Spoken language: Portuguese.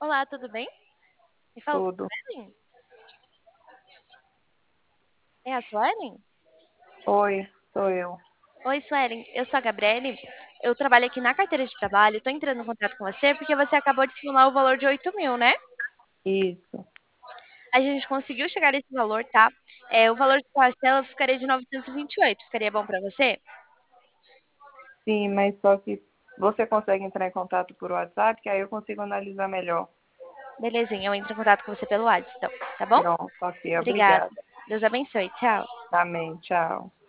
Olá, tudo bem? Me fala, Tudo. Suelen? É a Suelen? Oi, sou eu. Oi, Suelen, eu sou a Gabriele. Eu trabalho aqui na carteira de trabalho. Estou entrando em contato com você porque você acabou de simular o valor de 8.000, né? Isso. A gente conseguiu chegar nesse valor, tá? O valor de parcela ficaria de 928. Ficaria bom para você? Sim, mas só que você consegue entrar em contato por WhatsApp, que aí eu consigo analisar melhor. Belezinha, eu entro em contato com você pelo WhatsApp, então, tá bom? Pronto, ok, Obrigada. obrigada. Deus abençoe. Tchau. Amém, tchau.